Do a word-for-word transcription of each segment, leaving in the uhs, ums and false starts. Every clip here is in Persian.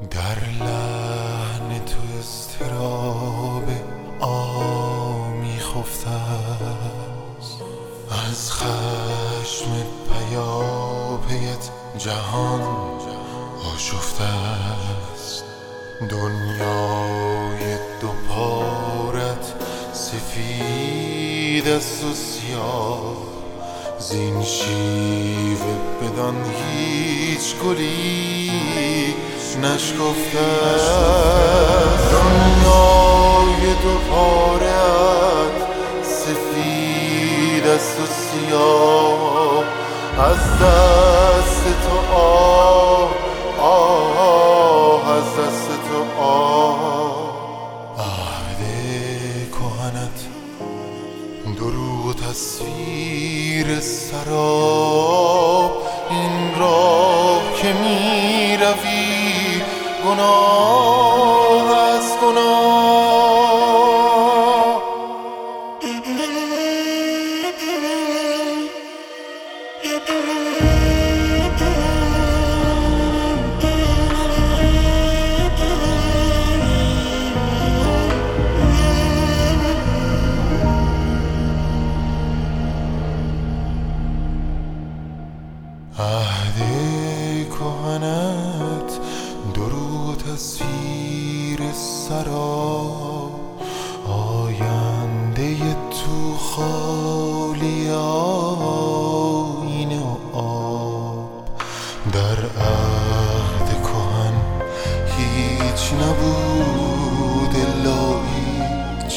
در لحن تو اضطراب آمی خفته است، از خشم پیاپیت جهان آشفته است. دنیای دو پارت سفید است و سیاه، زین شیوه بدان هیچ گلی نشکفته است. دنیای دو پارت سفید است و سیاه، از دست تو آه آه از دست تو آه. عهد کهنت دروغ و تصویر سراب، این راه که می روی گناه است گناه. عهد کهنت دروغ تصویر سراب، آینده تو خالی آینه و آب. در عهد کهن هیچ نبود الا هیچ،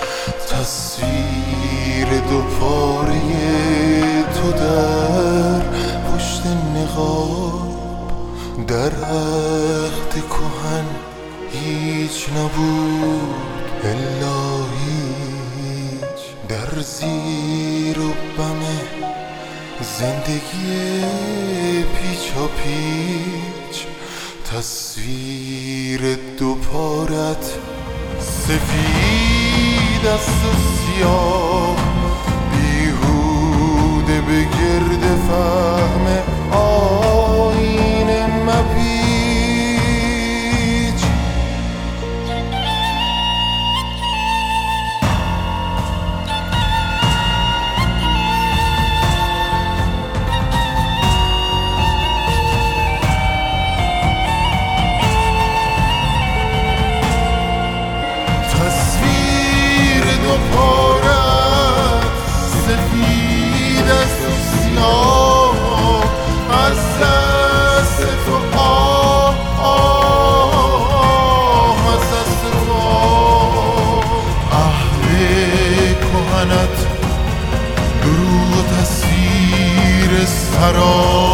تصویر دو پاره تو در پشت نقاب. در عهد کهن هیچ نبود الا هیچ، در زیر و بم زندگی پیچا پیچ. تصویر دو پارت سفید است و سیاه، بیهوده به گرد فهم آینه مپیچ. تصویر دو پارت سفید است و سیاه، از دست تو آه آه از دست تو آه. عهد کهنت دروغ تصویر سراب،